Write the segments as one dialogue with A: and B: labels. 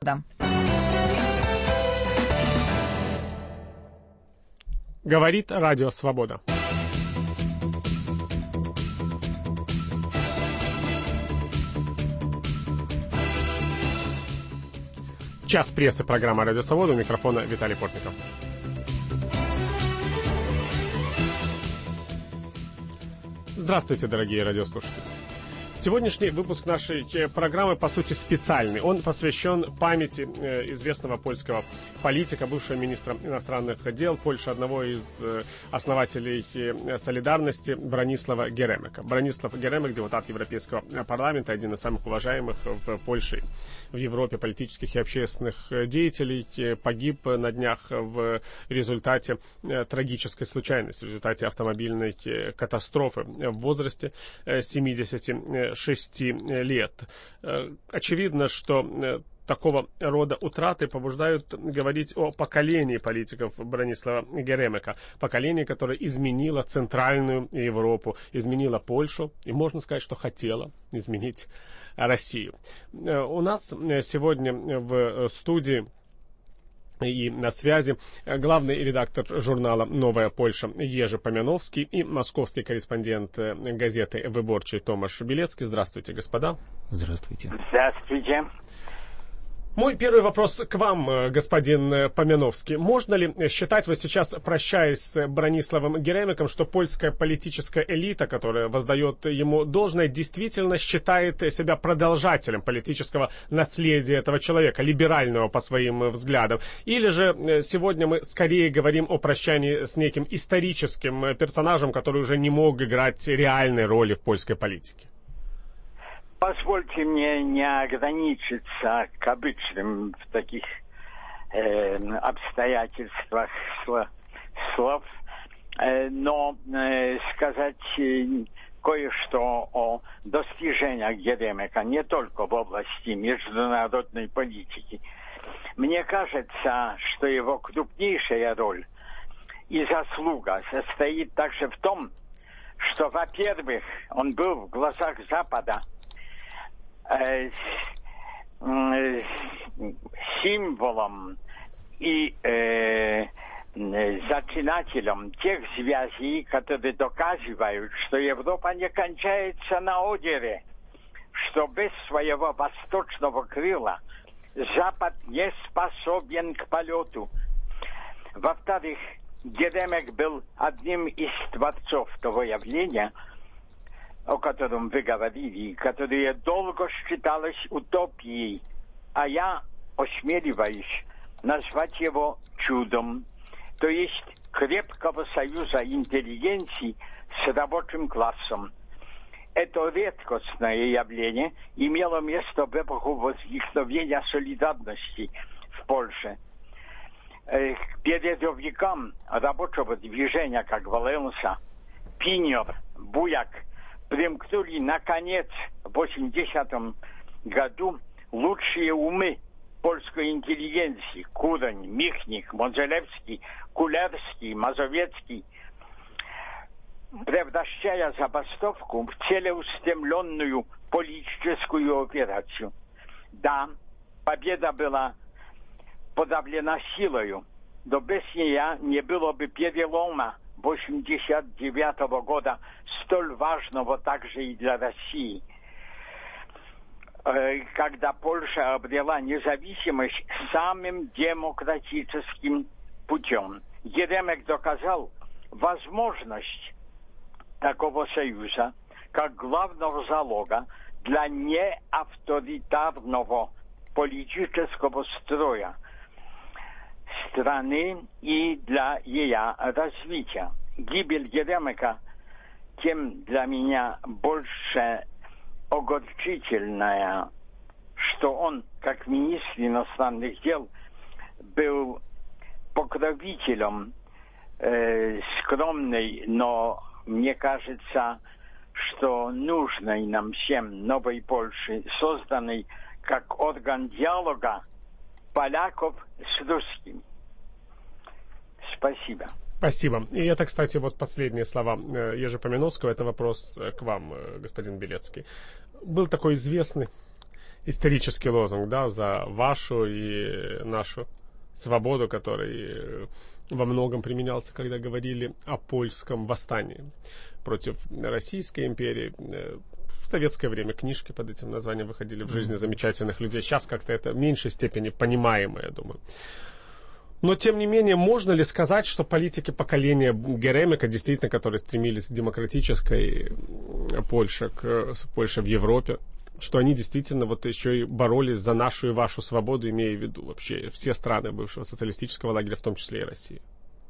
A: Говорит Радио Свобода. Час прессы, программа «Радио Свобода», у микрофона Виталий Портников. Здравствуйте, дорогие радиослушатели. Сегодняшний выпуск нашей программы, по сути, специальный. Он посвящен памяти известного польского политика, бывшего министра иностранных дел Польши, одного из основателей «Солидарности» Бронислава Геремека. Бронислав Геремек, депутат Европейского парламента, один из самых уважаемых в Польше, в Европе политических и общественных деятелей, погиб на днях в результате трагической случайности, в результате автомобильной катастрофы в возрасте 76 лет. Очевидно, что такого рода утраты побуждают говорить о поколении политиков Бронислава Геремека. Поколении, которое изменило Центральную Европу, изменило Польшу и, можно сказать, что хотело изменить Россию. У нас сегодня в студии и на связи главный редактор журнала «Новая Польша» Ежи Помяновский и московский корреспондент газеты «Выборчий» Томаш Белецкий. Здравствуйте, господа.
B: Здравствуйте.
C: Здравствуйте.
A: Мой первый вопрос к вам, господин Помяновский. Можно ли считать, вот сейчас, прощаясь с Брониславом Геремеком, что польская политическая элита, которая воздает ему должное, действительно считает себя продолжателем политического наследия этого человека, либерального по своим взглядам? Или же сегодня мы скорее говорим о прощании с неким историческим персонажем, который уже не мог играть реальной роли в польской политике?
C: Позвольте мне не ограничиться к обычным в таких обстоятельствах слов, но сказать кое-что о достижениях Геремека не только в области международной политики. Мне кажется, что его крупнейшая роль и заслуга состоит также в том, что, во-первых, он был в глазах Запада символом и зачинателем тех связей, которые доказывают, что Европа не кончается на Одере, что без своего восточного крыла Запад не способен к полету. Во-вторых, Геремек был одним из творцов того явления, о котором вы говорили, которое долго считалось утопией, а я осмеливаюсь назвать его чудом, то есть крепкого союза интеллигенции с рабочим классом. Это редкостное явление имело место в эпоху возникновения солидарности в Польше. К передовикам рабочего движения, как Валенса, Пиньор, Буяк, примкнули, наконец, в 80-м году лучшие умы польской интеллигенции: Курань, Михник, Монзелевский, Кулерский, Мазовецкий, превращая забастовку в целеустремленную политическую операцию. Да, победа была подавлена силою, но без нее не было бы перелома 1989 года, столь важного также и для России, когда Польша обрела независимость самым демократическим путем. Геремек доказал возможность такого союза как главного залога для неавторитарного политического строя страны и для ее развития. Гибель Геремека тем для меня больше огорчительная, что он, как министр иностранных дел, был покровителем скромной, но мне кажется, что нужной нам всем новой Польши, созданной как орган диалога поляков с русскими. Спасибо.
A: Спасибо. И это, кстати, вот последние слова Ежи Помяновского. Это вопрос к вам, господин Белецкий. Был такой известный исторический лозунг, да, за вашу и нашу свободу, который во многом применялся, когда говорили о польском восстании против Российской империи. В советское время книжки под этим названием выходили в жизни замечательных людей. Сейчас как-то это в меньшей степени понимаемо, я думаю. Но, тем не менее, можно ли сказать, что политики поколения Геремека, действительно, которые стремились к демократической Польше, к Польше в Европе, что они действительно вот еще и боролись за нашу и вашу свободу, имея в виду вообще все страны бывшего социалистического лагеря, в том числе и Россию?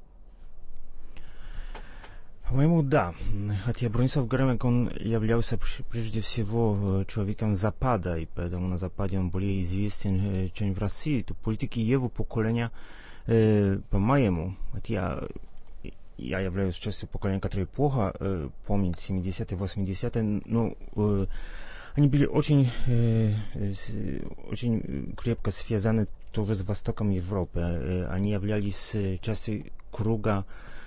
B: По-моему, да. Хотя Бронислав Геремек, он являлся прежде всего человеком Запада, и поэтому на Западе он более известен, чем в России. То политики его поколения, по-моему, хотя я являюсь частью поколения, которое плохо помнит 70-е, 80-е, но они были очень крепко связаны тоже с Востоком Европы. Они являлись частью круга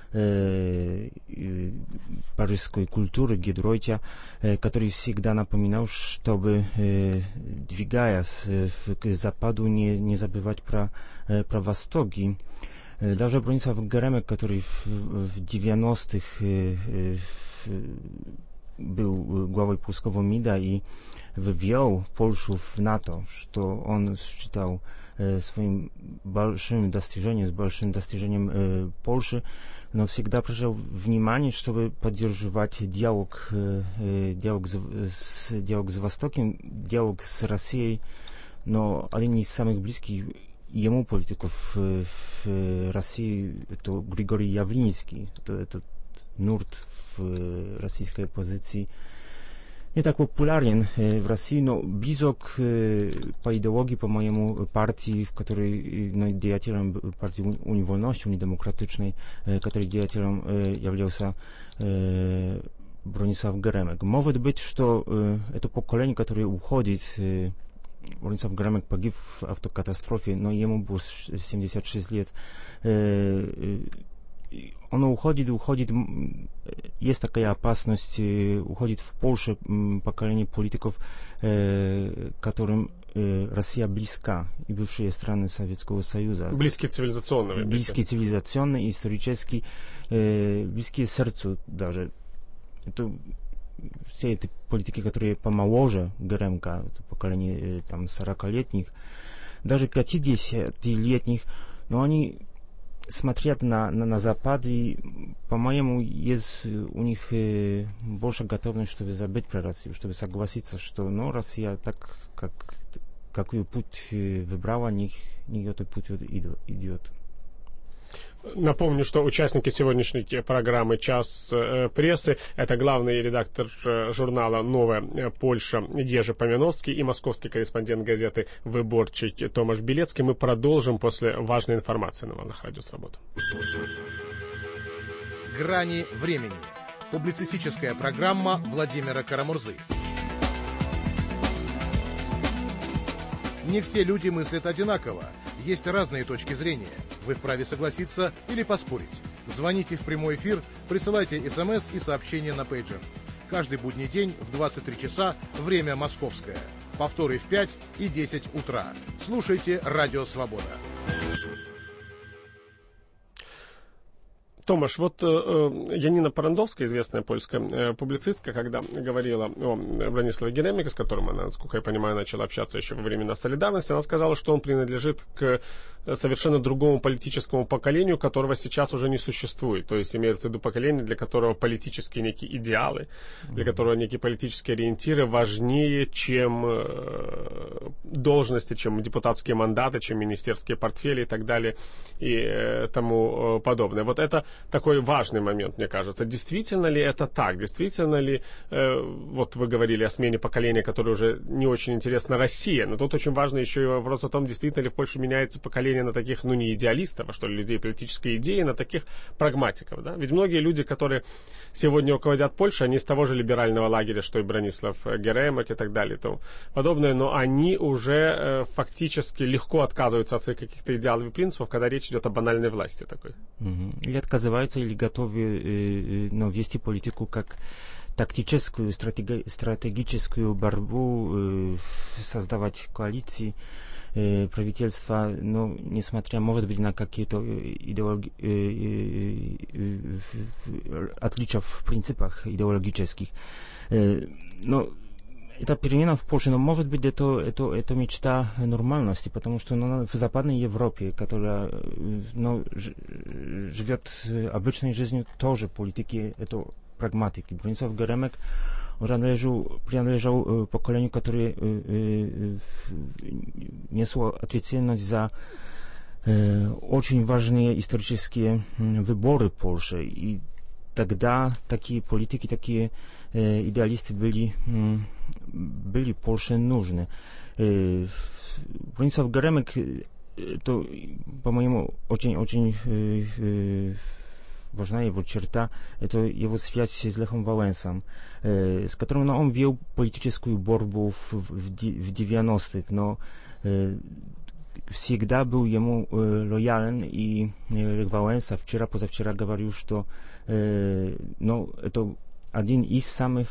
B: парижской культуры Гидройча, который всегда напоминал, чтобы, двигаясь к Западу, не забывать про Восток. И даже Бронислав Геремек, который в 90-х был главой польского МИДа и ввел Польшу в НАТО, что он считал своим большим достижением Польши, но всегда проявлял внимание, чтобы поддерживать диалог с Востоком, диалог с Россией, но один из самых близких ему политиков в России это Григорий Явлинский, этот нурт в российской оппозиции. Nie tak popularен w Rosji, no близок по идеологии, по-моему, партии, в которой, ну, деятелем партии Унii Wolności, Unii Demokratycznej, которой деятелем являлся Бронислав Геремек. Может быть, что это поколение, которое уходит, Бронислав Геремек погиб в автокатастрофе, но ему было 76 лет, оно уходит, есть такая опасность, уходит в Польшу поколение политиков, которым Россия близка, и бывшие страны Советского Союза.
A: Близкие цивилизационно.
B: Близкие цивилизационно, исторически, близкие сердцу даже. Это все эти политики, которые помоложе Геремка, это поколение там 40-летних, даже 50-летних, но они смотрят на Запад, и, по-моему, есть у них больше готовность, чтобы забыть про Россию, чтобы согласиться, что, ну, Россия так, какой путь выбрала, не этот путь идет.
A: Напомню, что участники сегодняшней программы «Час прессы» — это главный редактор журнала «Новая Польша» Ежи Помяновский и московский корреспондент газеты «Выборчий» Томаш Белецкий. Мы продолжим после важной информации на волнах Радио Свобода.
D: «Грани времени». Публицистическая программа Владимира Карамурзы. Не все люди мыслят одинаково. Есть разные точки зрения. Вы вправе согласиться или поспорить. Звоните в прямой эфир, присылайте СМС и сообщения на пейджер. Каждый будний день в 23 часа, время московское. Повторы в 5 и 10 утра. Слушайте Радио Свобода.
A: Томаш, вот Янина Парандовская, известная польская публицистка, когда говорила о Брониславе Геремеке, с которым она, насколько я понимаю, начала общаться еще во времена солидарности, она сказала, что он принадлежит к совершенно другому политическому поколению, которого сейчас уже не существует. То есть имеется в виду поколение, для которого политические некие идеалы, для которого некие политические ориентиры важнее, чем должности, чем депутатские мандаты, чем министерские портфели и так далее и тому подобное. Вот это такой важный момент, мне кажется. Действительно ли это так? Действительно ли, вот вы говорили о смене поколения, которое уже не очень интересно Россия, но тут очень важный еще и вопрос о том, действительно ли в Польше меняется поколение на таких, ну, не идеалистов, а что ли, людей политической идеи, на таких прагматиков, да? Ведь многие люди, которые сегодня руководят Польшей, они из того же либерального лагеря, что и Бронислав Геремек и так далее и тому подобное, но они уже фактически легко отказываются от своих каких-то идеалов и принципов, когда речь идет о банальной власти такой.
B: Или отказываются, или готовы вести политику как тактическую, стратегическую борьбу, создавать коалиции, правительства, но несмотря, может быть, на какие-то отличия в принципах идеологических. Но эта перемена в Польше, но может быть, это мечта нормальности, потому что в Западной Европе, которая живет обычной жизнью, тоже политики, это прагматики. Bronisław Geremek принадлежал поколению, которое несло ответственность за очень важные исторические выборы в Польше. И тогда такие политики, такие идеалисты были Польше нужны. Bronisław Geremek to, по-моему, очень важна его черта, это его связь с Lechem Wałęsą, с которым он вел политическую борьбу в 90-х, но всегда был ему лоялен, и Lech Wałęsa позавчера говорил, что это один из самых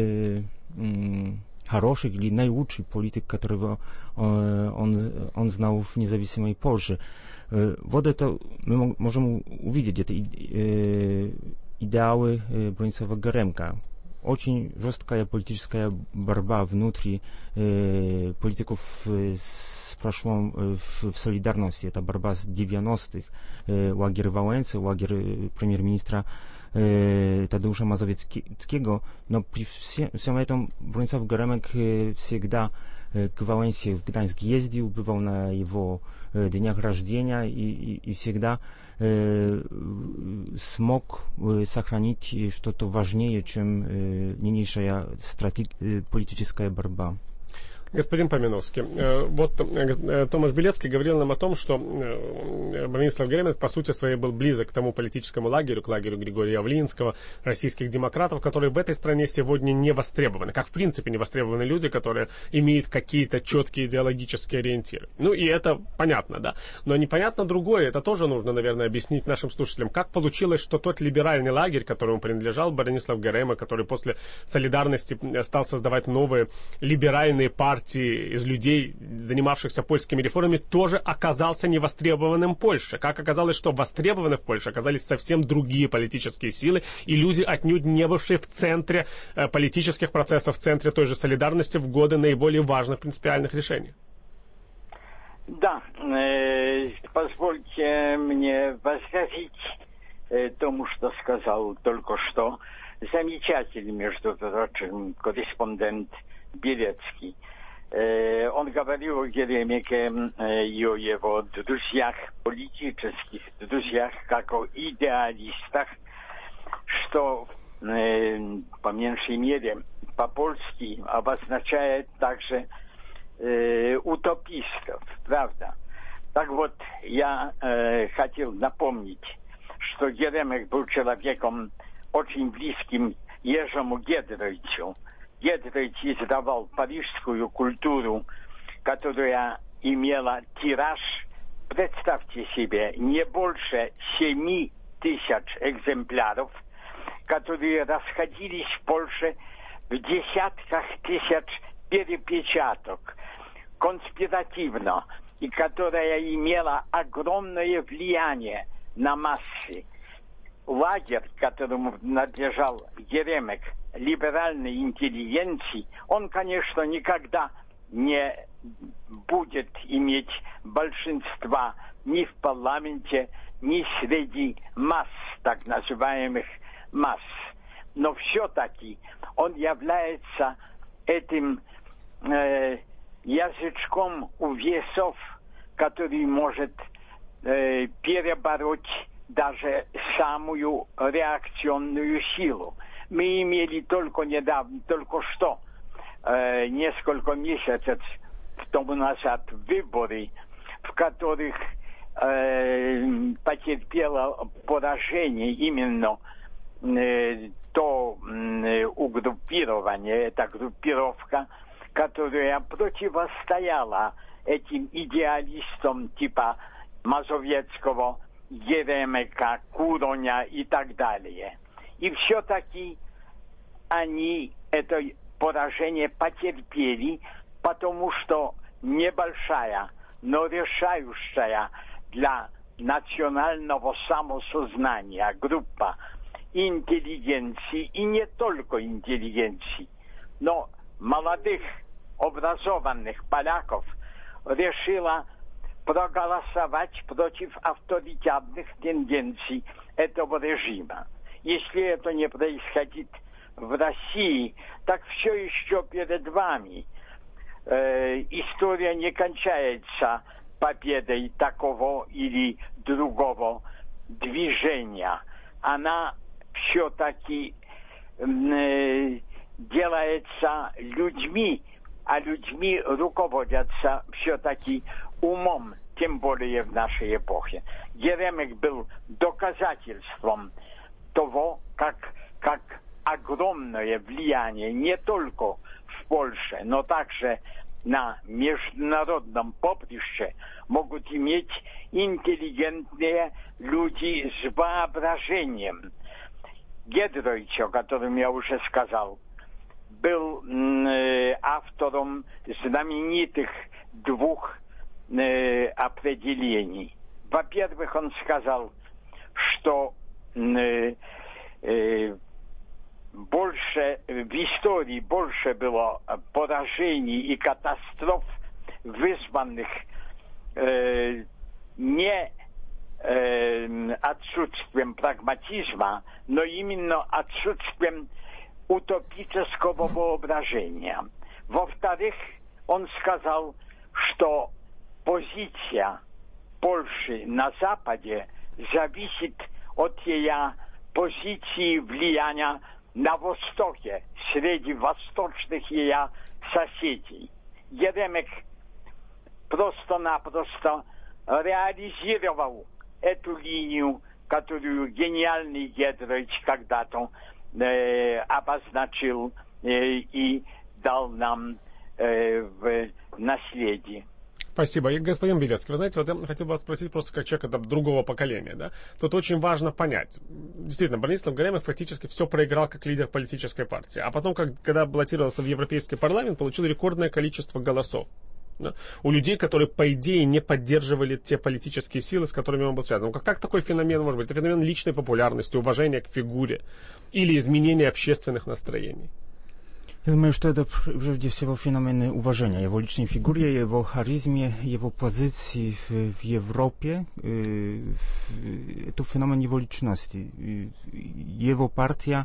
B: хороших или наилучший политик, которого он знал в независимой Польше. Вот это мы можем увидеть, это идеалы Bronisława Geremka. Очень жесткая политическая борьба внутри политиков с прошлым в солидарности. Это борьба с 90-х. Лагерь Wałęsy, лагерь премьер-министра Tadeusza Mazowieckiego, но при всем этом Bronisław Geremek всегда к Wałęsie в Гданьск ездил, бывал на его днях рождения и всегда смог сохранить что-то важнее, чем нынешняя политическая борьба.
A: Господин Поминовский, вот Томаш Белецкий говорил нам о том, что Bronisław Geremek по сути своей был близок к тому политическому лагерю, к лагерю Григория Явлинского, российских демократов, которые в этой стране сегодня не востребованы, как в принципе не востребованы люди, которые имеют какие-то четкие идеологические ориентиры. Ну и это понятно, да. Но непонятно другое, это тоже нужно, наверное, объяснить нашим слушателям. Как получилось, что тот либеральный лагерь, которому принадлежал Bronisław Geremek, который после солидарности стал создавать новые либеральные партии из людей, занимавшихся польскими реформами, тоже оказался невостребованным в Польше. Как оказалось, что востребованы в Польше оказались совсем другие политические силы и люди, отнюдь не бывшие в центре политических процессов, в центре той же солидарности в годы наиболее важных принципиальных решений.
C: Да, позвольте мне возразить тому, что сказал только что замечательный, между прочим, корреспондент Белецкий. Он говорил о Геремеке и о его друзьях, политических друзьях, как о идеалистах, что по меньшей мере по-польски обозначает также утопистов, правда. Так вот, я хотел напомнить, что Геремек был человеком очень близким Ежему Гедройцу. Гедройц издавал парижскую культуру, которая имела тираж, представьте себе, не больше 7 тысяч экземпляров, которые расходились в Польше в десятках тысяч перепечаток, конспиративно, и которая имела огромное влияние на массы. Лагерь, которому принадлежал Geremek, либеральной интеллигенции, он, конечно, никогда не будет иметь большинства ни в парламенте, ни среди масс, так называемых масс. Но все-таки он является этим язычком у весов, который может перебороть даже самую реакционную силу. Мы имели только что, несколько месяцев тому назад выборы, в которых потерпело поражение именно то угруппирование, эта группировка, которая противостояла этим идеалистам типа Мазовецкого, Геремека, Куроня и так далее. И все-таки они это поражение потерпели, потому что небольшая, но решающая для национального самосознания группа интеллигенции, и не только интеллигенции, но молодых, образованных поляков решила проголосовать против авторитарных тенденций этого режима. Если это не происходит в России, так все еще перед вами. История не кончается победой такого или другого движения. Она все-таки делается людьми, а людьми руководятся все-таки умом, тем более в нашей эпохе. Еремек был доказательством того, как огромное влияние не только в Польше, но также на международном поприще могут иметь интеллигентные люди с воображением. Гедройч, о котором я уже сказал, был автором знаменитых двух определений. Во-первых, он сказал, что больше в истории больше было поражений и катастроф, вызванных не отсутствием прагматизма, но именно отсутствием утопического воображения. Во-вторых, он сказал, что позиция Польши на Западе зависит от ее позиции влияния на Востоке, среди восточных ее соседей. Еремек просто-напросто реализировал эту линию, которую гениальный Гедройч когда-то обозначил и дал нам в наследие.
A: Спасибо. И, господин Белецкий, вы знаете, вот я хотел бы вас спросить просто как человека другого поколения, да? Тут очень важно понять. Действительно, Бронислав Горемек фактически все проиграл как лидер политической партии. А потом, когда баллотировался в Европейский парламент, получил рекордное количество голосов. Да? У людей, которые, по идее, не поддерживали те политические силы, с которыми он был связан. Как такой феномен может быть? Это феномен личной популярности, уважения к фигуре или изменения общественных настроений?
B: Я думаю, что это прежде всего феномен уважения его личной фигуре, его харизме, его позиции в Европе. Это феномен его личности. Его партия,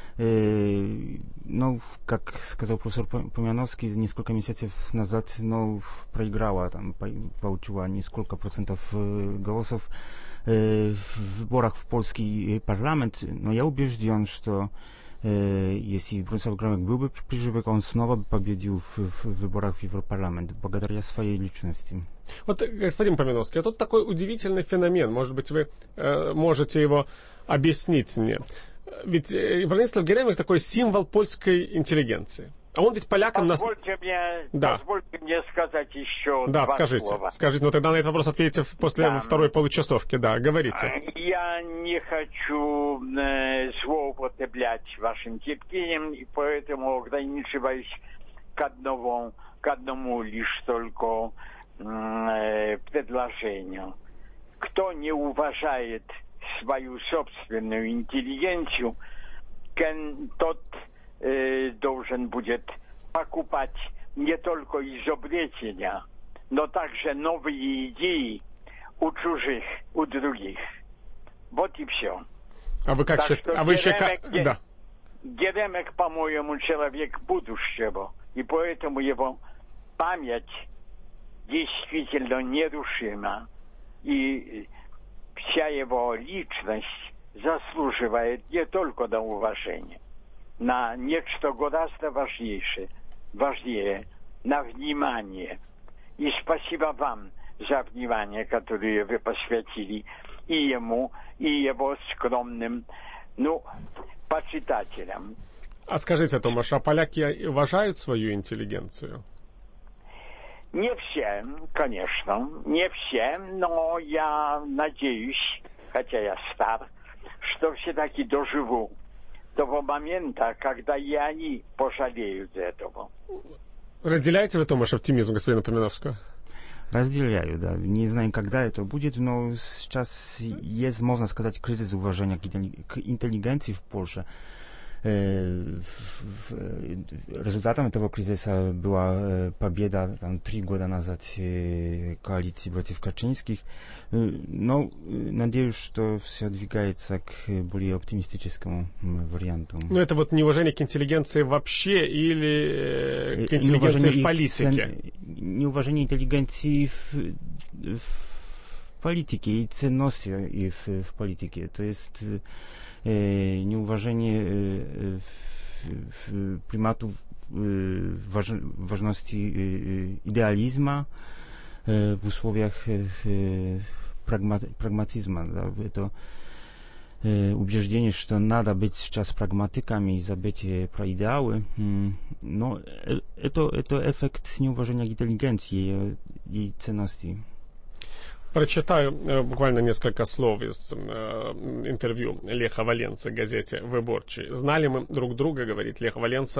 B: ну, как сказал профессор Помяновский несколько месяцев назад, ну, проиграла, там, получила несколько процентов голосов в выборах в польский парламент. Но я убежден, что если Бронислав Горемек был бы при живых, он снова бы победил в выборах в Европарламент, благодаря своей личности.
A: Вот, господин Помяновский, а тут такой удивительный феномен. Может быть, вы можете его объяснить мне. Ведь Бронислав Горемек такой символ польской интеллигенции. А он ведь полякам...
C: Позвольте мне сказать еще
A: два
C: слова.
A: Скажите, ну тогда на этот вопрос ответите после второй получасовки. Да, говорите.
C: Я не хочу злоупотреблять вашим терпением, и поэтому ограничиваюсь к одному лишь только предложению. Кто не уважает свою собственную интеллигенцию, тот должен будет покупать не только изобретения, но также новые идеи у чужих, у других. Вот и все.
A: А вы как считаете? Да.
C: Геремек, по-моему, человек будущего, и поэтому его память действительно нерушима, и вся его личность заслуживает не только на уважение, на нечто гораздо важнее, на внимание. И спасибо вам за внимание, которое вы посвятили и ему, и его скромным, почитателям.
A: А скажите, Томаш, а поляки уважают свою интеллигенцию?
C: Не все, конечно, не все, но я надеюсь, хотя я стар, что все-таки доживу того момента, когда и они пожалеют этого.
A: Разделяете вы, Томаш, оптимизм господина Поминовского?
B: Разделяю, да. Не знаю, когда это будет, но сейчас есть, можно сказать, кризис уважения к интеллигенции в Польше. Результатом этого кризиса была победа 3 года назад коалиции против Kaczyńskich. Но надеюсь, что все двигается к более оптимистическому варианту.
A: Ну, это вот неуважение к интеллигенции вообще или к интеллигенции в политике?
B: Неуважение интеллигенции в политике и ценности и в политике. То есть неуважение примату важности идеализма в условиях прагматизма. Да? Это убеждение, что надо быть сейчас прагматиками и забыть про идеалы. Но это эффект неуважения к интеллигенции и ценностей.
A: Прочитаю буквально несколько слов из интервью Леха Валенцы газете «Выборчий». «Знали мы друг друга, — говорит Лех Валенца, —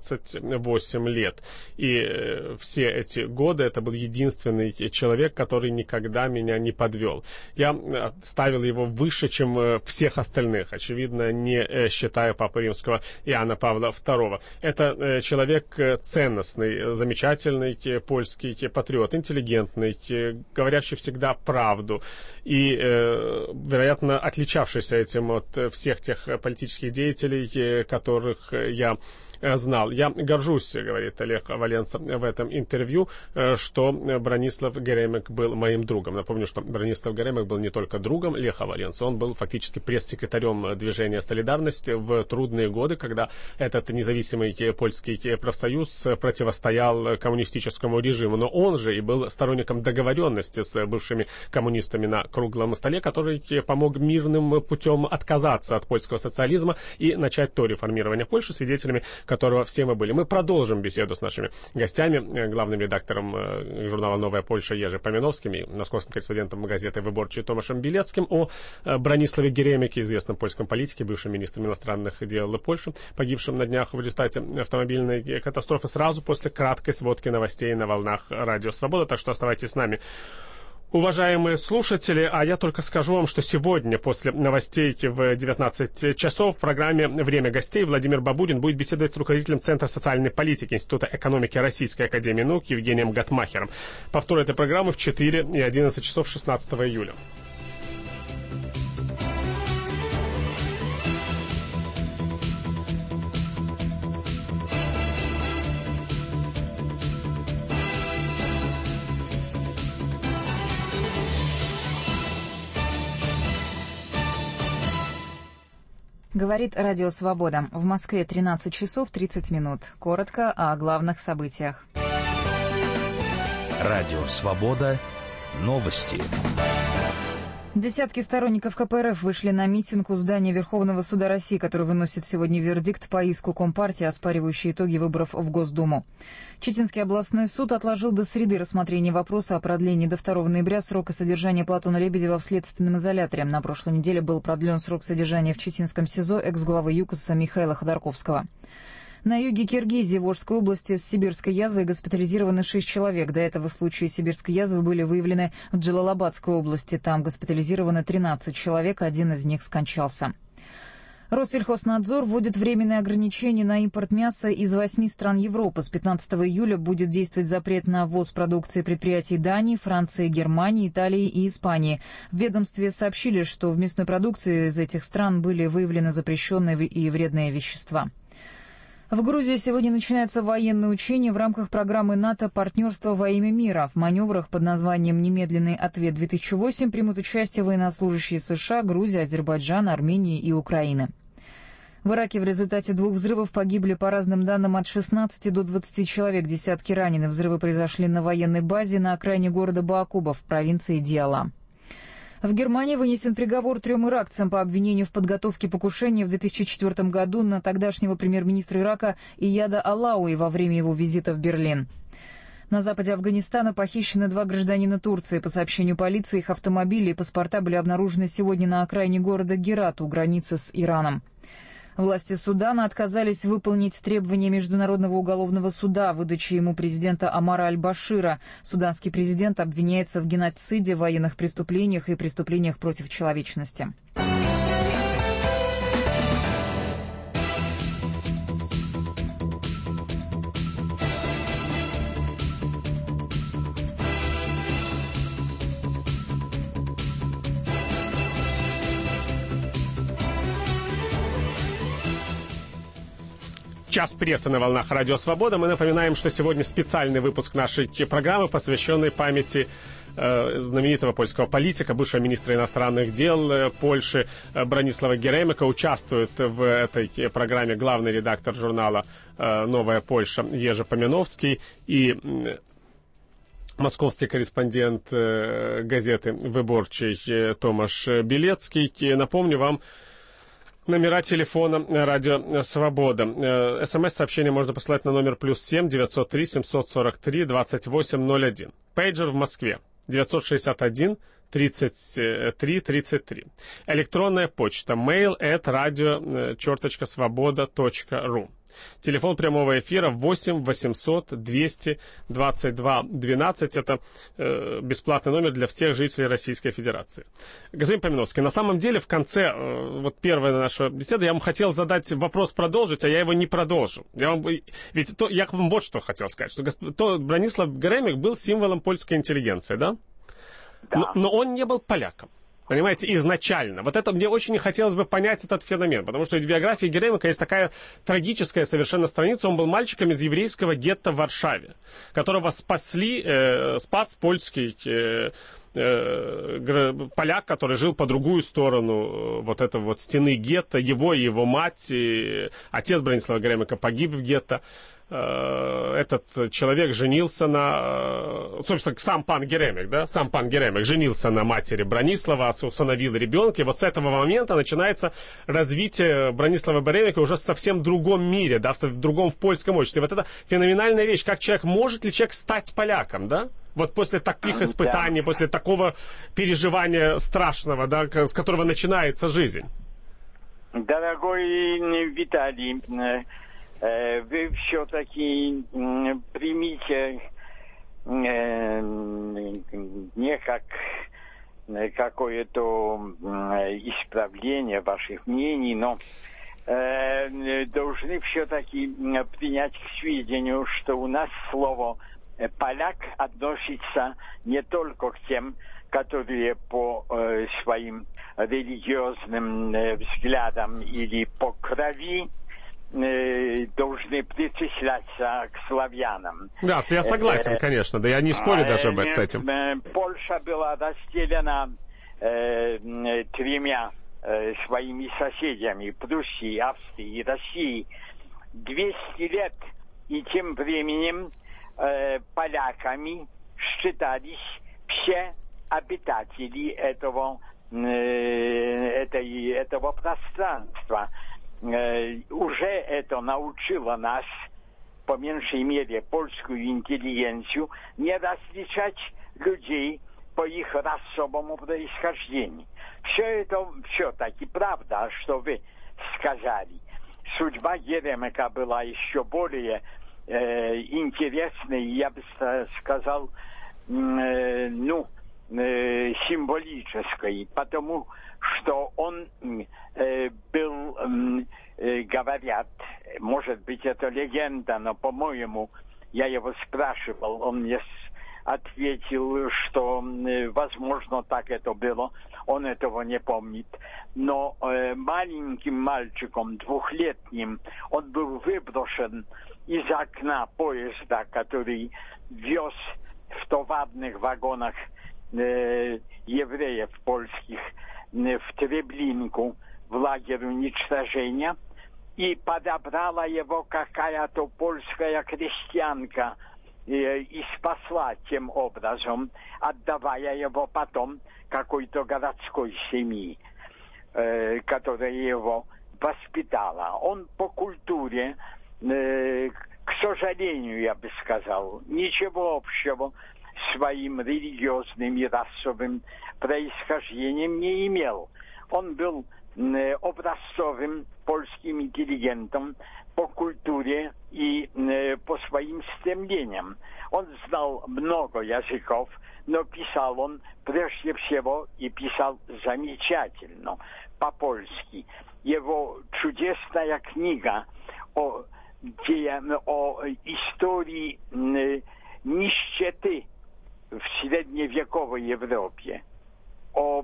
A: 28 лет. И все эти годы это был единственный человек, который никогда меня не подвел. Я ставил его выше, чем всех остальных, очевидно, не считая Папы Римского Иоанна Павла II. Это человек ценностный, замечательный польский патриот, интеллигентный, говорящий всегда правду и, вероятно, отличавшийся этим от всех тех политических деятелей, которых я знал. Я горжусь, говорит Лех Валенца в этом интервью, что Бронислав Геремек был моим другом. Напомню, что Бронислав Геремек был не только другом Леха Валенца, он был фактически пресс-секретарем движения «Солидарность» в трудные годы, когда этот независимый польский профсоюз противостоял коммунистическому режиму. Но он же и был сторонником договоренности с бывшими коммунистами на круглом столе, который помог мирным путем отказаться от польского социализма и начать то реформирование Польши, свидетелями которого все мы были. Мы продолжим беседу с нашими гостями, главным редактором журнала «Новая Польша» Ежи Поминовским и московским корреспондентом газеты «Выборчий» Томашем Белецким, о Брониславе Геремеке, известном польском политике, бывшем министром иностранных дел Польши, погибшем на днях в результате автомобильной катастрофы, сразу после краткой сводки новостей на волнах Радио Свобода. Так что оставайтесь с нами, уважаемые слушатели, а я только скажу вам, что сегодня после новостей в 19 часов в программе «Время гостей» Владимир Бабудин будет беседовать с руководителем Центра социальной политики Института экономики Российской академии наук Евгением Гатмахером. Повтор этой программы в 4 и 11 часов 16 июля.
E: Говорит Радио Свобода. В Москве 13 часов 30 минут. Коротко о главных событиях.
F: Радио Свобода. Новости.
E: Десятки сторонников КПРФ вышли на митинг у здания Верховного суда России, который выносит сегодня вердикт по иску Компартии, оспаривающий итоги выборов в Госдуму. Читинский областной суд отложил до среды рассмотрение вопроса о продлении до 2 ноября срока содержания Платона Лебедева в следственном изоляторе. На прошлой неделе был продлен срок содержания в Читинском СИЗО экс-главы ЮКОСа Михаила Ходорковского. На юге Киргизии, Волжской области, с сибирской язвой госпитализированы 6 человек. До этого случаи сибирской язвы были выявлены в Джалалабадской области. Там госпитализировано 13 человек, один из них скончался. Россельхознадзор вводит временные ограничения на импорт мяса из 8 стран Европы. С 15 июля будет действовать запрет на ввоз продукции предприятий Дании, Франции, Германии, Италии и Испании. В ведомстве сообщили, что в мясной продукции из этих стран были выявлены запрещенные и вредные вещества. В Грузии сегодня начинаются военные учения в рамках программы НАТО «Партнерство во имя мира». В маневрах под названием «Немедленный ответ-2008» примут участие военнослужащие США, Грузии, Азербайджана, Армении и Украины. В Ираке в результате 2 взрывов погибли, по разным данным, от 16 до 20 человек, десятки ранены. Взрывы произошли на военной базе на окраине города Баакуба в провинции Диала. В Германии вынесен приговор 3 иракцам по обвинению в подготовке покушения в 2004 году на тогдашнего премьер-министра Ирака Ияда Алауи во время его визита в Берлин. На западе Афганистана похищены 2 гражданина Турции. По сообщению полиции, их автомобили и паспорта были обнаружены сегодня на окраине города Герат у границы с Ираном. Власти Судана отказались выполнить требования Международного уголовного суда выдачи ему президента Омара аль-Башира. Суданский президент обвиняется в геноциде, военных преступлениях и преступлениях против человечности.
A: Час прессы на волнах Радио Свобода. Мы напоминаем, что сегодня специальный выпуск нашей программы, посвященный памяти знаменитого польского политика, бывшего министра иностранных дел Польши Бронислава Геремека. Участвует в этой программе главный редактор журнала «Новая Польша» Ежи Помяновский и московский корреспондент газеты «Выборчий» Томаш Белецкий. Напомню вам номера телефона Радио Свобода. СМС-сообщение можно посылать на номер +7 903 743 2801. Пейджер в Москве 961 33 33. Электронная почта mail@radio.svoboda.ru. Телефон прямого эфира 8 800 222 12. Это бесплатный номер для всех жителей Российской Федерации. Господин Помяновский, на самом деле в конце первой нашей беседы я вам хотел задать вопрос, продолжить, а я его не продолжил. Я вам вот что хотел сказать, что Бронислав Геремек был символом польской интеллигенции, да?
C: Да.
A: Но он не был поляком. Понимаете, изначально. Вот это мне очень хотелось бы понять этот феномен, потому что в биографии Геремека есть такая трагическая совершенно страница. Он был мальчиком из еврейского гетто в Варшаве, которого спас польский поляк, который жил по другую сторону вот этой вот стены гетто, его и его мать, отец Бронислава Геремека погиб в гетто. Этот человек женился на... Собственно, сам пан Геремек женился на матери Бронислава, усыновил ребенка. И вот с этого момента начинается развитие Бронислава Геремека уже в совсем другом мире, да, в другом, в польском обществе. Вот это феноменальная вещь. Как человек, может ли человек стать поляком, да? Вот после таких испытаний, после такого переживания страшного, да, с которого начинается жизнь.
C: Дорогой Виталий, вы все-таки примите не как какое-то исправление ваших мнений, но должны все-таки принять к сведению, что у нас слово «поляк» относится не только к тем, которые по своим религиозным взглядам или по крови должны причисляться к славянам.
A: Да, я согласен, конечно, да я не спорю даже с этим.
C: Польша была разделена тремя своими соседями, Пруссией, Австрией и Россией, 200 лет, и тем временем поляками считались все обитатели этого пространства. Уже это научило нас, по меньшей мере, польскую интеллигенцию, не различать людей по их расовому происхождению. Все это все-таки правда, что вы сказали. Судьба Геремека была еще более интересной, я бы сказал, символической, потому что он был, говорят, может быть, это легенда, но, по-моему, я его спрашивал, он мне ответил, что, возможно, так это было, он этого не помнит. Но маленьким мальчиком, 2-летним, он был выброшен из окна поезда, который вез в товарных вагонах евреев польских в Треблинку, в лагерь уничтожения, и подобрала его какая-то польская крестьянка и спасла тем образом, отдавая его потом какой-то городской семье, которая его воспитала. Он по культуре, к сожалению, я бы сказал, ничего общего своим религиозным и расовым происхождением не имел. Он был образцовым польским интеллигентом по культуре и по своим стремлениям. Он знал много языков, но писал он прежде всего и писал замечательно по-польски. Его чудесная книга о истории нищеты в средневековой Европе, о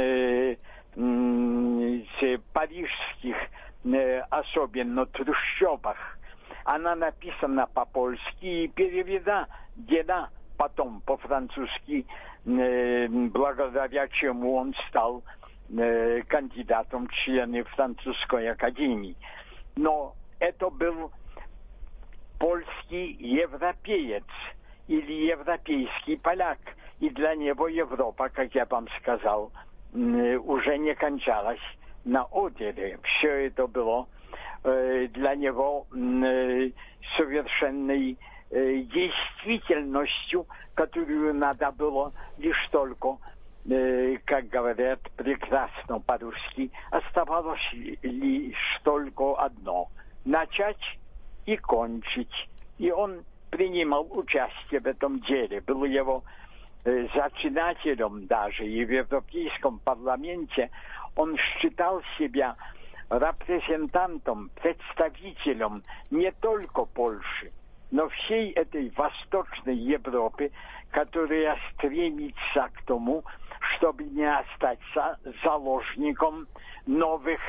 C: парижских, особенно трущобах. Она написана по-польски и переведена потом по-французски, благодаря чему он стал кандидатом в члены французской академии. Но это был польский европеец или европейский поляк. И для него Европа, как я вам сказал, уже не кончалась на Одере. Все это было для него совершенной действительностью, которую надо было лишь только, как говорят прекрасно по-русски, оставалось лишь только одно — начать и кончить. И он принимал участие в этом деле, был его зачинателем даже, и в Европейском парламенте он считал себя репрезентантом, представителем не только Польши, но всей этой Восточной Европы, которая стремится к тому, чтобы не остаться заложником новых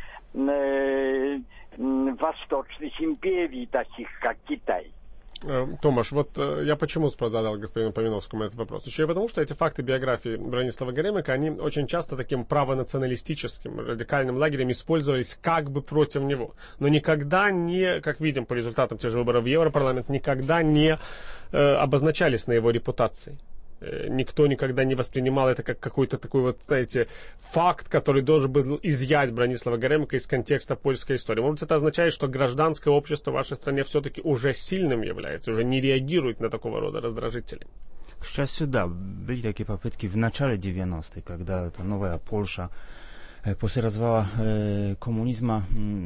C: восточных империй, таких как Китай.
A: Томаш, вот я почему задал господину Поминовскому этот вопрос? Еще и потому, что эти факты биографии Бронислава Горемыка, они очень часто таким правонационалистическим, радикальным лагерем использовались как бы против него. Но никогда не, как видим по результатам тех же выборов в Европарламент, никогда не обозначались на его репутации. Никто никогда не воспринимал это как какой-то такой вот, знаете, факт, который должен был изъять Бронислава Горемыка из контекста польской истории. Может, это означает, что гражданское общество в вашей стране все-таки уже сильным является, уже не реагирует на такого рода раздражители?
B: К счастью, да, были такие попытки в начале 90-х, когда эта новая Польша после развала коммунизма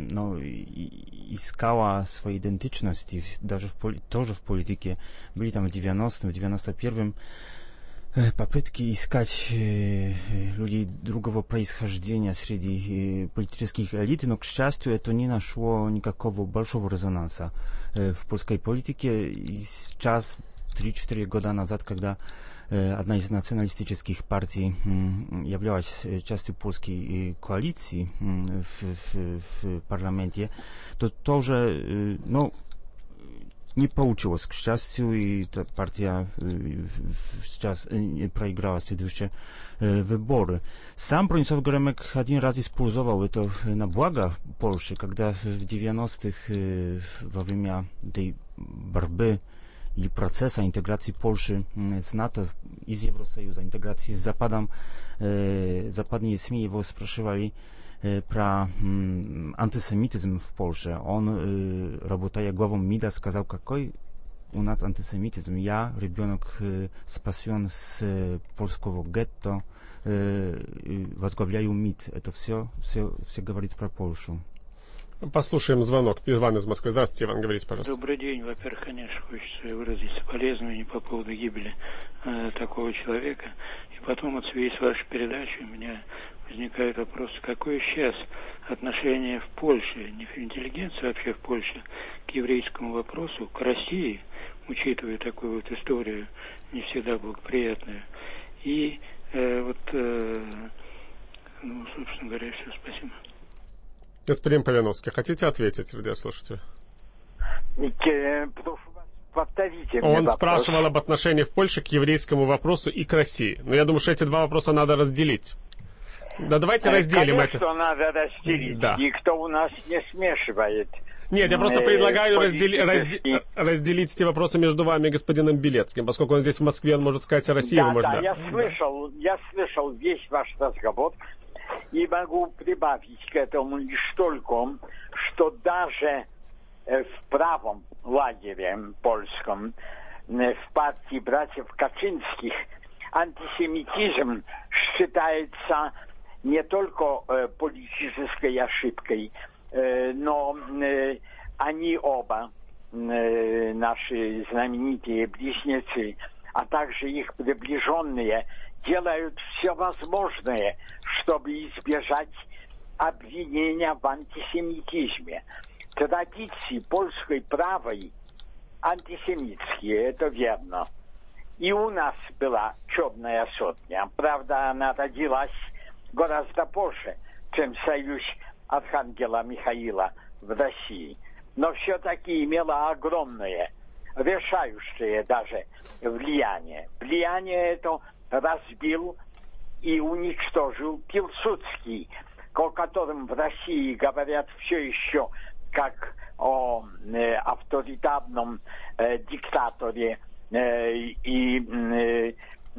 B: искала свою идентичность, и даже тоже в политике. Были там в 90-м, в 91-м попытки искать людей другого происхождения среди политических элит, но, к счастью, это не нашло никакого большого резонанса в польской политике. И сейчас, 3-4 года назад, когда одна из националистических партий являлась частью польской коалиции в парламенте, то тоже, не получилось, к счастью, и та партия сейчас проиграла следующие выборы. Сам Bronisław Geremek один раз использовал это на благо Польши, когда в 90-х во время этой борьбы и процесса интеграции Польши с НАТО, из Евросоюза, интеграции с Западом, западные СМИ его спрашивали про антисемитизм в Польше. Он, работая главой МИДа, сказал, какой у нас антисемитизм. Я, ребенок, спасен с польского гетто, возглавляю МИД. Это все говорит про Польшу.
A: Послушаем звонок. Иван из Москвы. Здравствуйте, Иван, говорите, пожалуйста.
G: Добрый день. Во-первых, конечно, хочется выразить соболезнования по поводу гибели такого человека. И потом, от связи с вашей передачей, у меня возникает вопрос, какое сейчас отношение в Польше, не в интеллигенции, вообще в Польше, к еврейскому вопросу, к России, учитывая такую вот историю, не всегда благоприятную. И собственно говоря, все, спасибо.
A: Господин Поминовский, хотите ответить радиослушателю?
C: Повторите.
A: Он спрашивал об отношении в Польше к еврейскому вопросу и к России. Но я думаю, что эти два вопроса надо разделить. Да, давайте разделим
C: конечно,
A: это.
C: Конечно, надо разделить. Да. Никто у нас не смешивает.
A: Нет, я просто предлагаю разделить эти вопросы между вами и господином Белецким, поскольку он здесь в Москве, он может сказать о России.
C: Я слышал весь ваш разговор. И могу прибавить к этому лишь только, что даже в правом лагере польском, в партии братьев Качинских, антисемитизм считается не только политической ошибкой, но они оба, наши знаменитые близнецы, а также их приближенные, делают все возможное, чтобы избежать обвинения в антисемитизме. Традиции польской правой антисемитские, это верно. И у нас была «Черная сотня». Правда, она родилась гораздо позже, чем союз Архангела Михаила в России. Но все-таки имела огромное, решающее даже влияние. Влияние это разбил и уничтожил Пилсудский, о котором в России говорят все еще как о авторитарном диктаторе и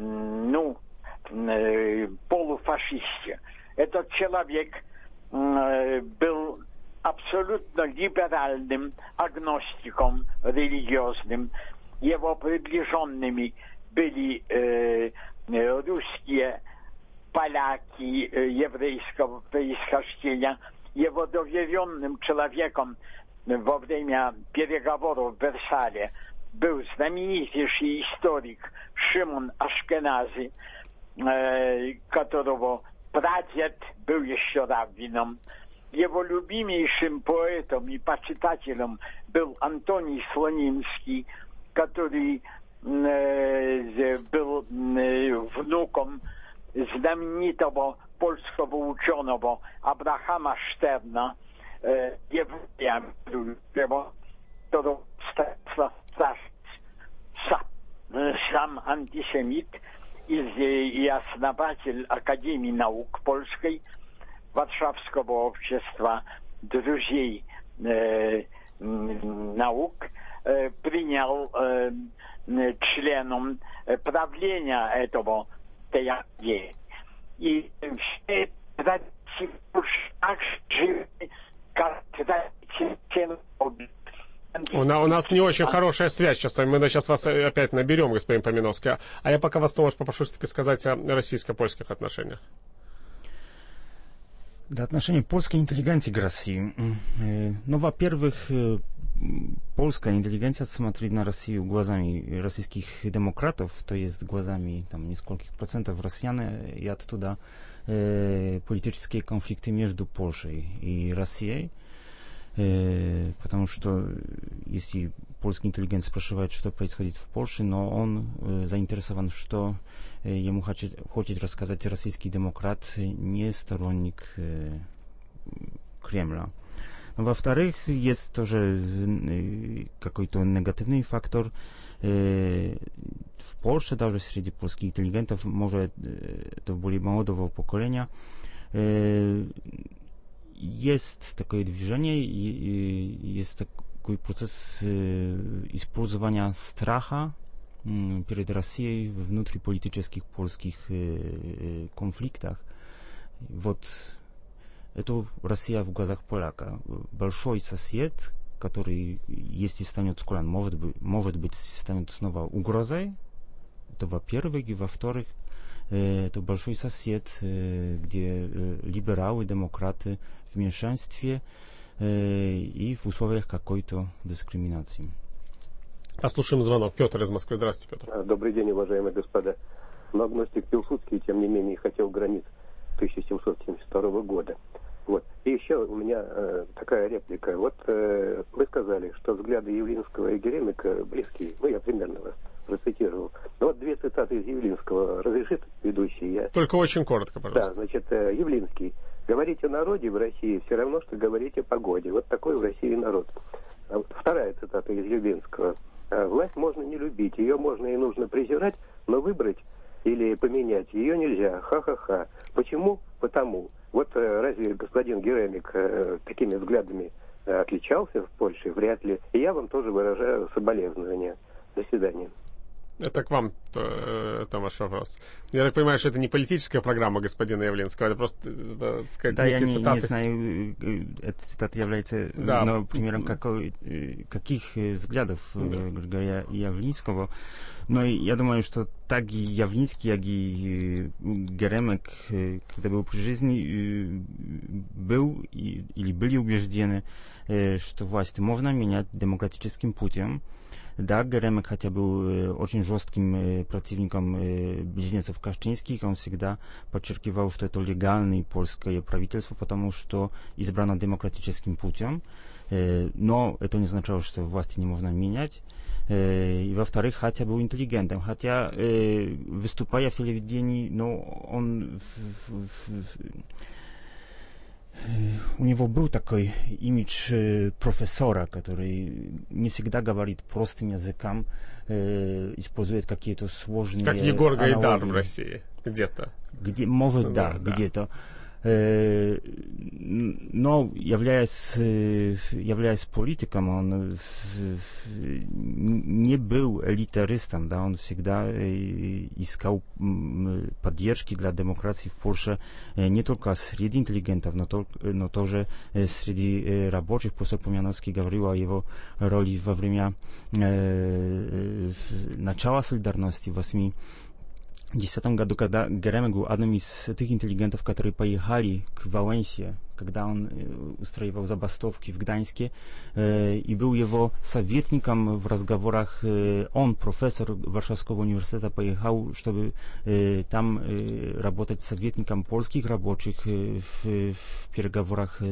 C: полуфашисте. Этот человек был абсолютно либеральным агностиком религиозным. Его приближенными были русские, поляки еврейского происхождения. Его доверенным человеком во время переговоров в Версале был знаменитейший историк Шимон Ашкенази, которого прадед был еще раввином. Его любимейшим поэтом и почитателем был Антоний Слонимский, который был внуком знаменитого польского ученого Абрахама Штерна, еврея, который сам антисемит и основатель Академии наук польской, Варшавского общества друзей наук, принял членом правления этого ТЯГ. И все традиции так жили, как традиции.
A: У нас не очень хорошая связь сейчас. Мы сейчас вас опять наберем, господин Поминовский. А я пока вас, Томаш, попрошу все-таки сказать о российско-польских отношениях.
B: Да, отношения польской интеллигенции к России. Ну, во-первых, польская интеллигенция смотрит на Россию глазами российских демократов, то есть глазами там нескольких процентов россиян, и оттуда политические конфликты между Польшей и Россией. Потому что если польский интеллигент спрашивает, что происходит в Польше, но он заинтересован, что ему хочет рассказать российский демократ, не сторонник Кремля. Но, во-вторых, есть тоже какой-то негативный фактор. В Польше, даже среди польских интеллигентов, может, это более молодого поколения, есть такое движение, есть такой процесс использования страха перед Россией в внутриполитических польских конфликтах. Вот это Россия в глазах поляка. Большой сосед, который, если станет скоро, может быть, станет снова угрозой. Это во-первых. И во-вторых, это большой сосед, где либералы, демократы в меньшинстве и в условиях какой-то дискриминации.
A: Послушаем звонок. Петр из Москвы. Здравствуйте, Петр.
H: Добрый день, уважаемые господа. Но агностик Пилсудский, тем не менее, хотел границ 1772 года. Вот. И еще у меня такая реплика. Вот вы сказали, что взгляды Явлинского и Геремика близкие. Ну, я примерно вас процитировал. Но вот две цитаты из Явлинского. Разрешит ведущий?
A: Только очень коротко, пожалуйста.
H: Да, значит, Явлинский. Говорить о народе в России все равно, что говорить о погоде. Вот такой в России народ. Вторая цитата из Явлинского. Власть можно не любить, ее можно и нужно презирать, но выбрать или поменять ее нельзя. Ха-ха-ха. Почему? Потому. Вот разве господин Геремик такими взглядами отличался в Польше? Вряд ли. И я вам тоже выражаю соболезнования. До свидания.
A: Это к вам, Томаш, вопрос. Я так понимаю, что это не политическая программа господина Явлинского, это просто, так сказать,
B: да,
A: некие цитаты.
B: Я не знаю, этот цитат является примером каких взглядов Григория Явлинского. Но я думаю, что так и Явлинский, как и Geremek, когда был при жизни, или были убеждены, что власть можно менять демократическим путем. Да, Geremek, хотя был очень жестким противником близнецов Кашчинских, он всегда подчеркивал, что это легальное польское правительство, потому что избрано демократическим путем. Но это не означало, что власти не можно менять. И во-вторых, хотя был интеллигентом, хотя выступая в телевидении, но он у него был такой имидж профессора, который не всегда говорит простым языком, использует какие-то сложные
A: как Егор Гайдар в России, где-то.
B: Может, да, где-то. Но являясь политиком, он не был элитаристом, да, он всегда искал поддержки для демократии в Польше не только среди интеллигентов, но тоже среди рабочих. Посол Pomianowski говорил о его роли во время начала солидарности в 1910 году, когда Geremek был одним из тех интеллигентов, которые поехали к Валенсии, когда он устраивал забастовки в Гданьске, и был его советником в разговорах. Он, профессор Warszawskiego университета, поехал, чтобы там работать советником польских рабочих в переговорах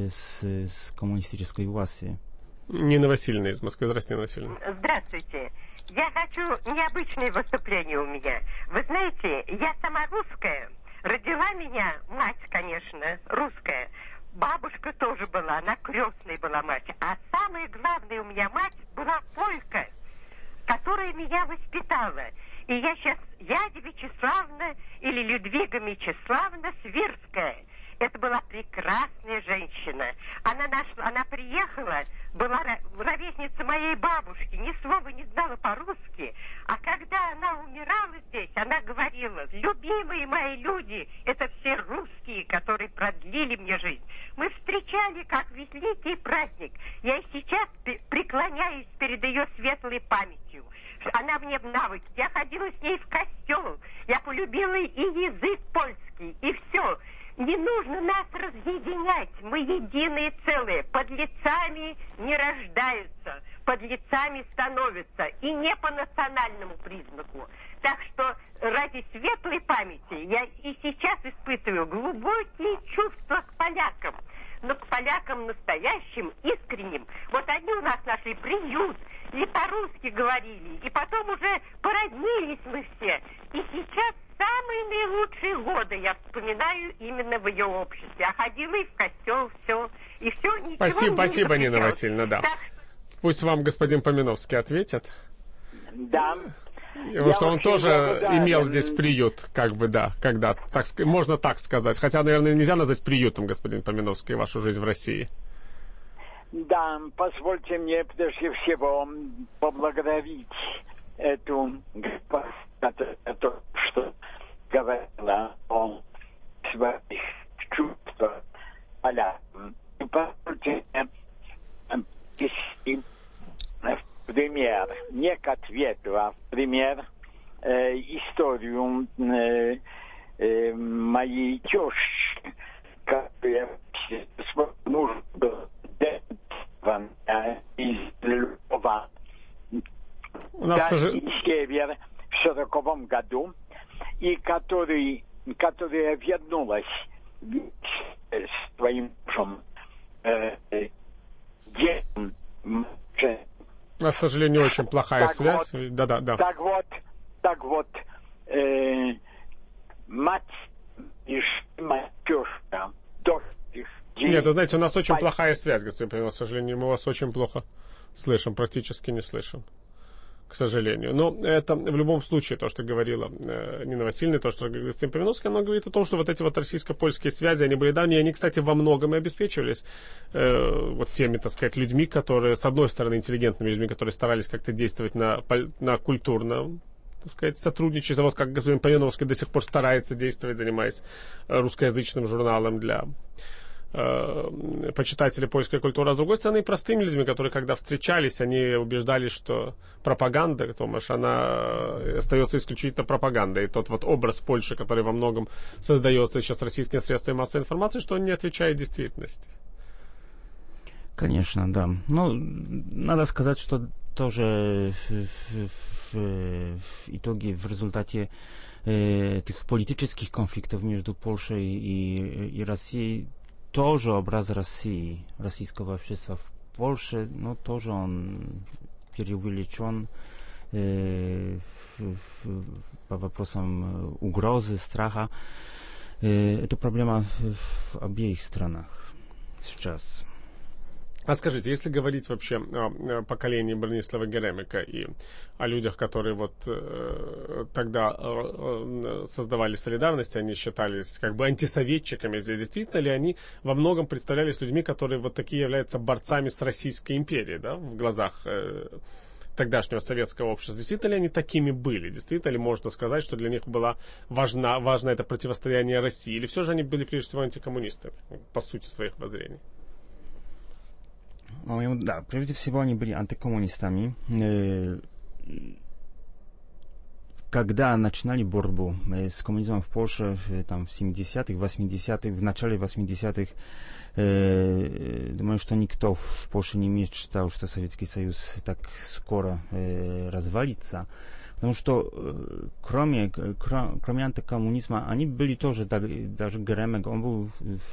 B: с коммунистической властью.
A: Нина Васильевна из Москвы. Здравствуйте, Нина Васильевна.
I: Здравствуйте. Я хочу необычное выступление у меня. Вы знаете, я сама русская. Родила меня мать, конечно, русская. Бабушка тоже была, она крестной была мать. А самое главное, у меня мать была полька, которая меня воспитала. И я сейчас Яде Вячеславна или Людвига Мечиславна Свирская. Это была прекрасная женщина. Она приехала, была ровесница моей бабушки, ни слова не знала по-русски. А когда она умирала здесь, она говорила: любимые мои люди, это все русские, которые продлили мне жизнь. Мы встречали как великий праздник. Я и сейчас преклоняюсь перед ее светлой памятью. Она мне в навыке. Я ходила с ней в костел. Я полюбила и язык польский, и все. Не нужно нас разъединять. Мы единые целые. Подлецами не рождаются, подлецами становятся. И не по национальному признаку. Так что ради светлой памяти я и сейчас испытываю глубокие чувства к полякам. Но к полякам настоящим, искренним. Вот они у нас нашли приют, и по-русски говорили, и потом уже породнились мы все. И сейчас самые наилучшие годы я вспоминаю именно в ее обществе. А ходила и в костел, все. И все, ничего
A: Спасибо, Нина Васильевна, да. Так... Пусть вам господин Поминовский ответит.
C: Да.
A: Потому что он тоже имел здесь приют, как бы, да, когда, так, можно так сказать. Хотя, наверное, нельзя назвать приютом, господин Поминовский, вашу жизнь в России.
C: Да, позвольте мне прежде всего поблагодарить эту группу, что говорила о своих чувствах полякам. И позвольте привести в пример, не к ответу, а в пример историю моей тещи, которая нужно было из Львова.
A: У нас
C: север в 40-м году, и которая вернулась с своим мужем, детям.
A: У нас, к сожалению, очень плохая связь.
C: Вот,
A: да.
C: Так вот, мать и моя теща, дочь.
A: Нет, вы знаете, у нас очень плохая связь, господин Поминовский. К сожалению, мы вас очень плохо слышим, практически не слышим. К сожалению. Но это в любом случае, то, что говорила Нина Васильевна, то, что говорит господин Поминовский, оно говорит о том, что вот эти вот российско-польские связи, они были давние, они, кстати, во многом и обеспечивались вот теми, так сказать, людьми, которые, с одной стороны, интеллигентными людьми, которые старались как-то действовать на культурном так сказать, сотрудничать. Вот как господин Паниновский до сих пор старается действовать, занимаясь русскоязычным журналом для почитателей польской культуры. А с другой стороны, простыми людьми, которые когда встречались, они убеждались, что пропаганда, Томаш, она остается исключительно пропагандой. И тот вот образ Польши, который во многом создается сейчас российскими средствами массовой информации, что он не отвечает действительности.
B: Конечно, да. Ну, надо сказать, что тоже в итоге, в результате tych politycznych konfliktów między Polską i Rosją, тоже образ России, российского общества в Польше, но тоже он преувеличен по вопросам угрозы, страха. Это проблема в обеих странах сейчас.
A: А скажите, если говорить вообще о поколении Бронислава Геремека и о людях, которые вот тогда создавали солидарность, они считались как бы антисоветчиками здесь, действительно ли они во многом представлялись людьми, которые вот такие являются борцами с Российской империей, да, в глазах тогдашнего советского общества? Действительно ли они такими были? Действительно ли можно сказать, что для них было важно это противостояние России? Или все же они были прежде всего антикоммунистами, по сути своих воззрений?
B: Да, прежде всего они были антикоммунистами. Когда начинали борьбу с коммунизмом в Польше там, в 70-х, 80-х, в начале 80-х, думаю, что никто в Польше не мечтал, что Советский Союз так скоро развалится. Потому что кроме антикоммунизма, они были тоже, даже Geremek, он был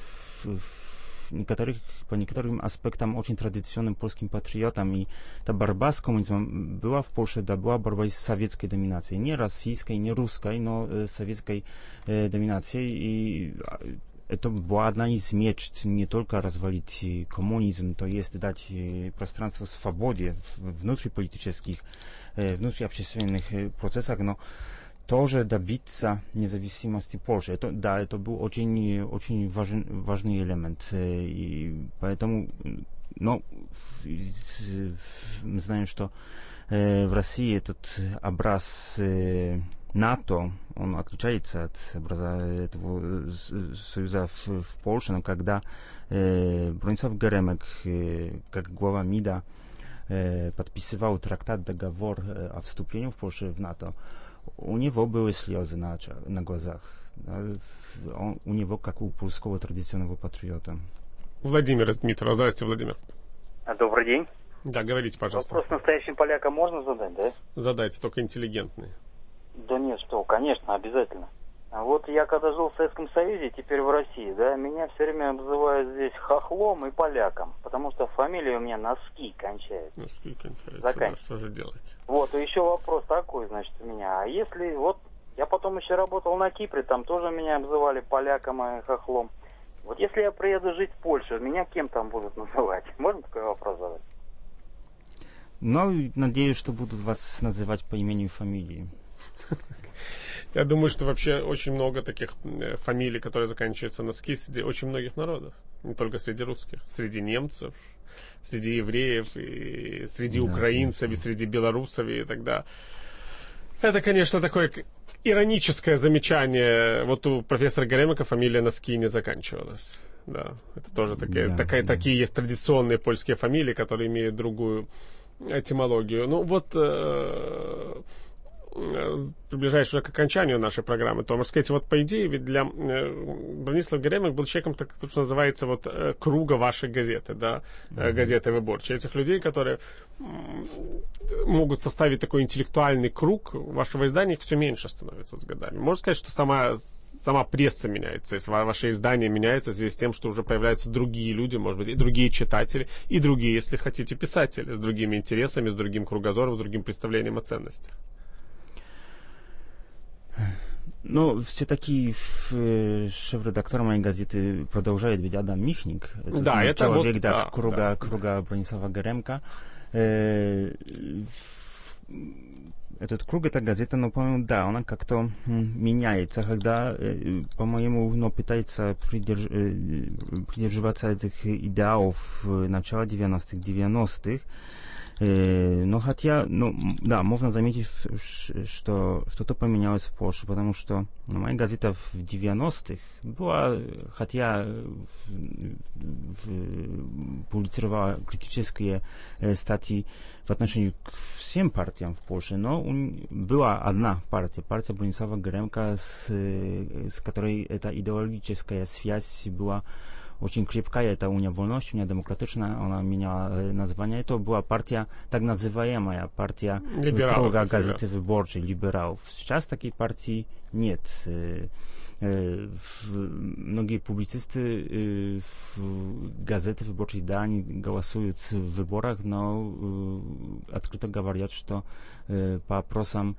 B: по некоторым аспектам очень традиционным польским патриотом, и та борьба с коммунизмом была в Польше, да, была борьба с советской доминацией, не российской, не русской, но советской доминацией, и это была одна из мечт, не только развалить коммунизм, то есть дать пространство свободе в внутриполитических, внутриобщественных процессах, но тоже добиться независимости Польши. Это был очень важный элемент. И поэтому, мы знаем, что в России этот образ НАТО, он отличается от образа этого союза в Польше, но когда Bronisław Geremek, как глава МИДа, подписывал договор о вступлении в Польшу в НАТО, у него были слезы на глазах. У него, как у польского традиционного патриота.
A: Владимир из Дмитрова. Здравствуйте, Владимир.
J: Добрый день.
A: Да, говорите, пожалуйста.
J: Вопрос настоящим полякам можно задать, да?
A: Задайте, только интеллигентный.
J: Да нет, что, конечно, обязательно. А вот я когда жил в Советском Союзе, теперь в России, да, меня все время обзывают здесь хохлом и поляком, потому что фамилия у меня Носки кончается.
A: Носки кончается,
J: да,
A: что же делать?
J: Вот, и еще вопрос такой, значит, у меня. А если, вот, я потом еще работал на Кипре, там тоже меня обзывали поляком и хохлом. Вот если я приеду жить в Польшу, меня кем там будут называть? Можно такой вопрос задать?
B: Ну, надеюсь, что будут вас называть по имени и фамилии.
A: Я думаю, что вообще очень много таких фамилий, которые заканчиваются на «ски», среди очень многих народов. Не только среди русских. Среди немцев, среди евреев, и среди украинцев, и среди белорусов, и тогда. Это, конечно, такое ироническое замечание. Вот у профессора Geремека фамилия на «ски» не заканчивалась. Да, это тоже такие есть традиционные польские фамилии, которые имеют другую этимологию. Ну вот... приближаясь уже к окончанию нашей программы, то, можно сказать, вот по идее, ведь для Бронислав Geremek был человеком, так, что называется, вот круга вашей газеты, да, газеты «Выборчей». Этих людей, которые могут составить такой интеллектуальный круг вашего издания, их все меньше становится с годами. Можно сказать, что сама пресса меняется, ваше издание меняется в связи с тем, что уже появляются другие люди, может быть, и другие читатели, и другие, если хотите, писатели, с другими интересами, с другим кругозором, с другим представлением о ценностях.
B: Ну, все-таки шеф-редактор моей газеты продолжает быть Адам Michnik.
A: Да, это
B: человек,
A: вот...
B: Да, круга Бронислава Geремка. Этот круг, эта газета, ну, по-моему, да, она как-то меняется, когда, по-моему, пытается придерживаться этих идеалов начала 90-х, Но хотя, да, можно заметить, что что-то поменялось в Польше, потому что моя газета в 90-х была, хотя публицировала критические статьи в отношении к всем партиям в Польше, но была одна партия Bronisława Geremka, с которой эта идеологическая связь была очень крепкая, это Unia Wolności, Unia Demokratyczna, ona меняла название. Это была партия, так называемая партия круга газеты Wyborczej, либералов. Сейчас такой партии нет. Многие публицисты в газете Wyborczej, да, они голосуют в выборах, но открыто говорят, что по опросам,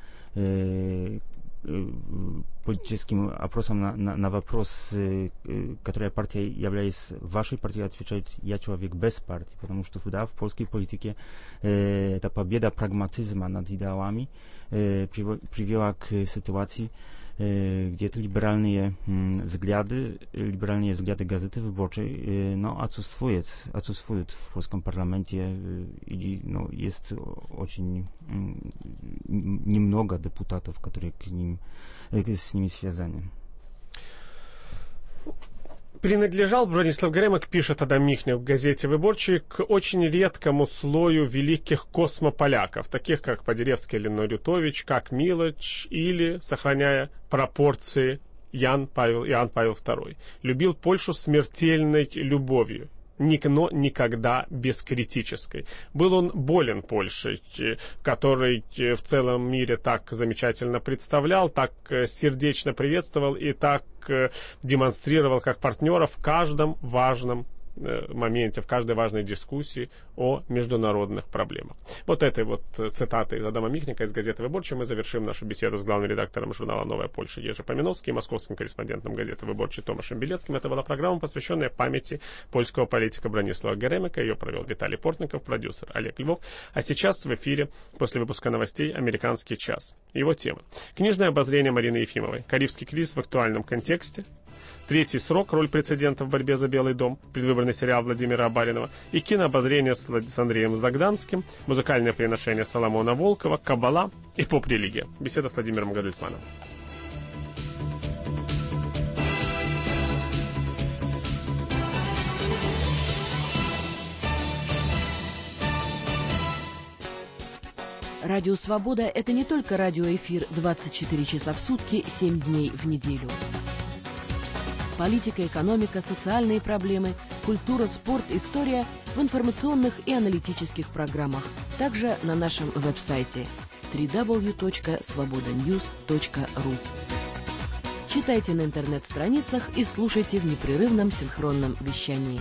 B: политическим опросам на вопрос, которая партия является вашей партией, отвечает: я человек без партии, потому что в польской политике эта победа прагматизма над идеалами привела к ситуации, где эти либеральные взгляды газеты Wyborczej отсутствуют в польском парламенте, и есть очень немного депутатов, которые с ними связаны.
A: Принадлежал Бронислав Гремек, пишет Адам Михнев в газете «Выборчий», к очень редкому слою великих космополяков, таких как Подеревский или Норютович, как Милоч или, сохраняя пропорции, Иоанн Павел II. Любил Польшу смертельной любовью, но никогда бескритической. Был он болен Польшей, который в целом мире так замечательно представлял, так сердечно приветствовал и так демонстрировал как партнера в каждом важном моменте, в каждой важной дискуссии о международных проблемах. Вот этой вот цитатой из Адама Михника из газеты «Выборчий» мы завершим нашу беседу с главным редактором журнала «Новая Польша» Ежи Поминовский и московским корреспондентом газеты «Выборчий» Томашем Белецким. Это была программа, посвященная памяти польского политика Бронислава Геремека. Ее провел Виталий Портников, продюсер Олег Львов. А сейчас в эфире, после выпуска новостей, «Американский час». Его тема: книжное обозрение Марины Ефимовой. Карибский кризис в актуальном контексте. Третий срок. Роль прецедента в борьбе за Белый дом. Предвыборный сериал Владимира Абаринова. И кинообозрение с Андреем Загданским. Музыкальное приношение Соломона Волкова. Каббала и поп-религия. Беседа с Владимиром Гадельсманом.
K: Радио «Свобода» — это не только радиоэфир 24 часа в сутки, 7 дней в неделю. Политика, экономика, социальные проблемы, культура, спорт, история в информационных и аналитических программах. Также на нашем веб-сайте www.svobodanews.ru. Читайте на интернет-страницах и слушайте в непрерывном синхронном вещании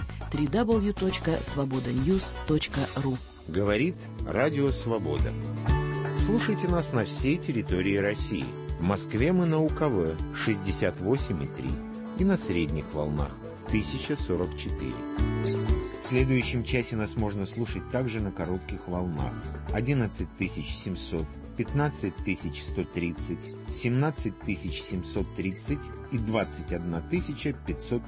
K: www.svobodanews.ru.
L: Говорит Радио Свобода. Слушайте нас на всей территории России. В Москве мы на УКВ 68,3 и на средних волнах 1044. В следующем часе нас можно слушать также на коротких волнах 11700, 15130, 17730 и 21500.